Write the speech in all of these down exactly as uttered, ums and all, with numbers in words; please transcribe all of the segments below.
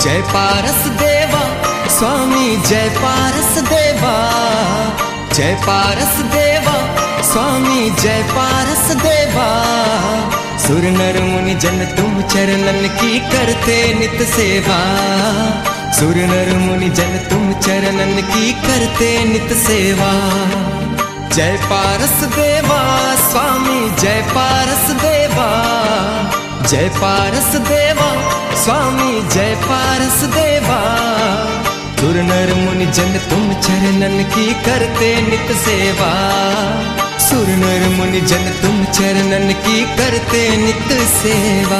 जय पारस देवा स्वामी जय पारस देवा, जय पारस देवा स्वामी जय पारस देवा। सुर नर मुनि जन तुम चरणन की करते नित सेवा, सुर नर मुनि जन तुम चरणन की करते नित सेवा। जय पारस देवा स्वामी जय पारस देवा, जय पारस देवा स्वामी जय पारस देवा। सुर नर मुनि जन तुम चरणन की करते नित सेवा, सुर नर मुनि जन तुम चरणन की करते नित सेवा।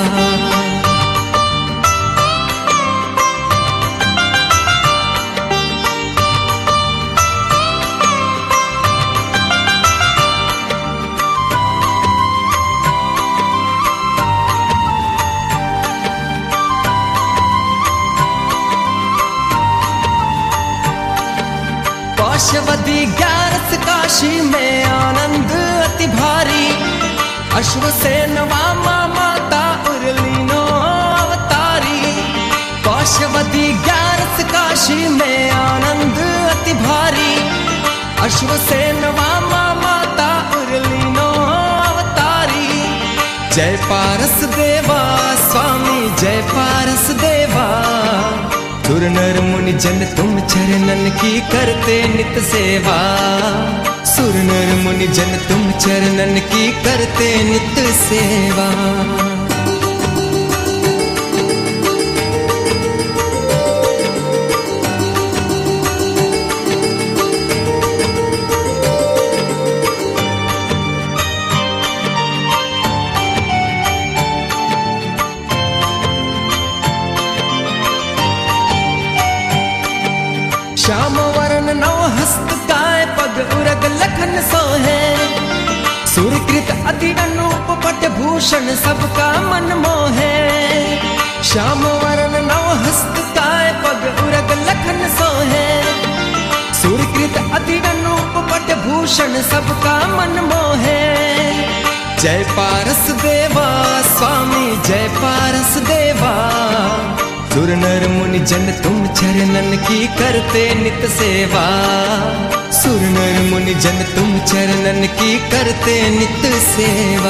काशवदी ग्यारस काशी में आनंद अति भारी, अश्वसेन वामा माता उर्लिनो अवतारी। काशवदी ग्यारस काशी में आनंद अति भारी, अश्वसेन वामा माता उर्लिनो अवतारी। जय पारस देवा स्वामी जय पारस देवा, सुर नर मुनि जन तुम चरणन की करते नित सेवा, सुर नर मुनि जन तुम चरणन की करते नित सेवा। श्याम वरण नव हस्त काय पग उरग लखन सोहे, सुरकृत अति अनूप पट भूषण सबका मन मोहे। श्याम वरण नव हस्त काय पग उरग लखन सोहे, सुरकृत अति अनूप पट भूषण सबका मन मोहे। जय पारस देवा स्वामी जय पारस देवा, सुर नर मुनि जन तुम चरणन की करते नित सेवा, सुर नर मुनि जन तुम चरणन की करते नित सेवा।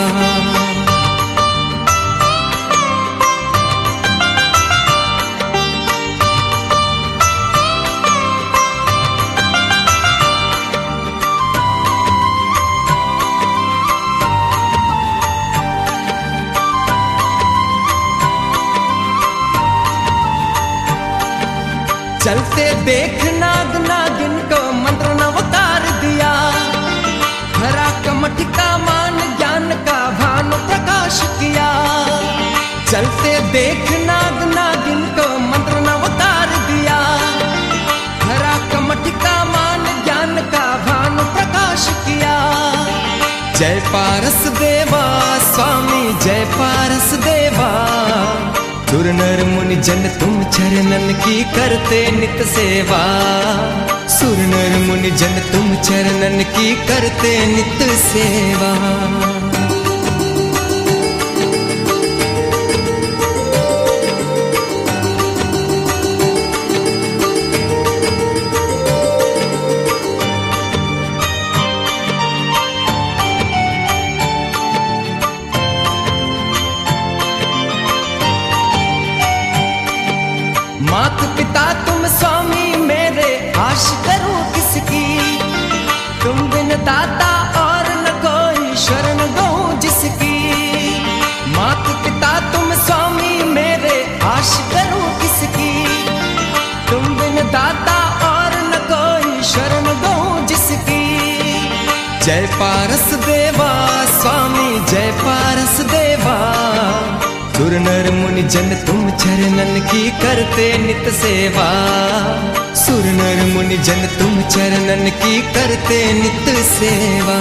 चलते देख नाग नागिन को मंत्र नवकार दिया, हरा कमठ का मान ज्ञान का भानु प्रकाश किया। चलते देख नाग नागिन को मंत्र नवकार दिया, हरा कमठ का मान ज्ञान का भानु प्रकाश किया। जय पारस देवा स्वामी जय पारस देवा, सुर नर मुनि जन तुम चरणन की करते नित सेवा, सुर नर मुनि जन तुम चरणन की करते नित सेवा। मात पिता तुम स्वामी मेरे आश करूं किसकी, तुम बिन दाता और न कोई शरण गऊं जिसकी। मात पिता तुम स्वामी मेरे आश करूं किसकी, तुम बिन दाता और न कोई शरण गऊं जिसकी। जय पारस देवा स्वामी जय पारस देवा, सुर नर मुनि जन तुम चरणन की करते नित सेवा, सुर नर मुनि जन तुम चरणन की करते नित सेवा।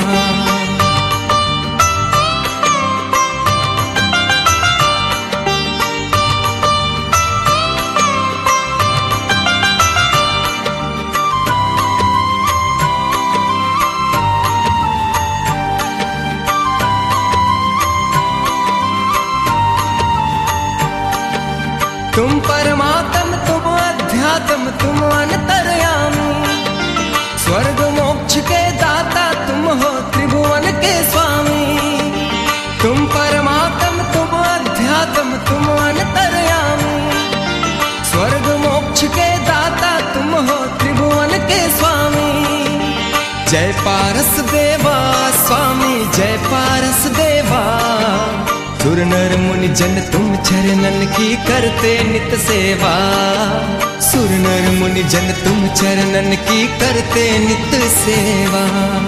तुम परमात्म तुम अध्यात्म तुम अंतर्यामी, स्वर्ग मोक्ष के दाता तुम हो त्रिभुवन के स्वामी। तुम परमात्म तुम अध्यात्म तुम अंतर्यामी, स्वर्ग मोक्ष के दाता तुम हो त्रिभुवन के स्वामी। जय पारस देवा स्वामी जय पारस देवा, सुर नर मुनि जन तुम चरणन की करते नित सेवा। सुर नर मुनि जन तुम चरणन की करते नित सेवा।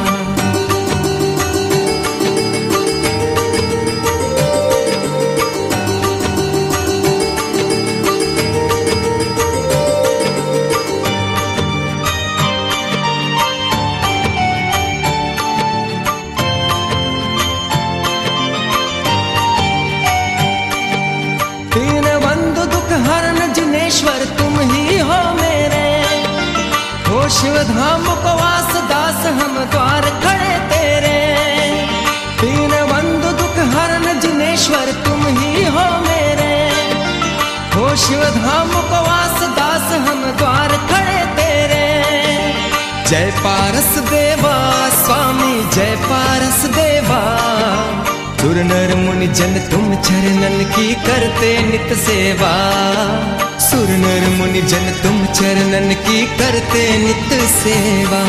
जिनेश्वर तुम ही हो मेरे, हो शिव धाम उपवास दास हम द्वार खड़े तेरे। दीन बंधु दुख हरन जिनेश्वर तुम ही हो मेरे, हो शिव धाम उपवास दास हम द्वार खड़े तेरे। जय पारस देवा स्वामी जय पारस देवा, सुर नर मुनि जन तुम चरणन की करते नित सेवा। सुर नर मुनि जन तुम चरणन की करते नित सेवा।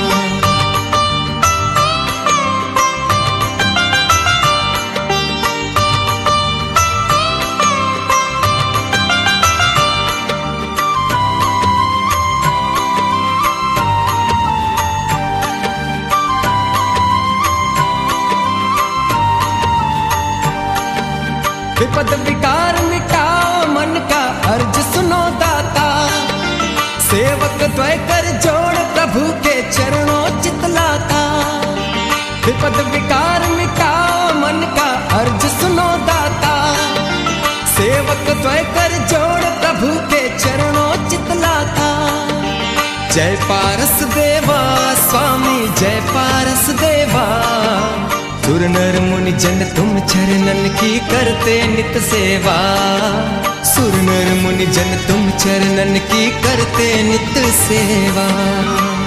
विपद विकार मिटाओ मन का अर्ज सुनो दाता, सेवक द्वय कर जोड़ प्रभु के चरणों चितलाता। विपद विकार मिटाओ मन का अर्ज सुनो दाता, सेवक द्वय कर जोड़ प्रभु के चरणों चितलाता। जय पारस देवा स्वामी जय पारस देवा, सुर नर मुनि जन तुम चरणन की करते नित सेवा। सुर नर मुनि जन तुम चरणन की करते नित सेवा।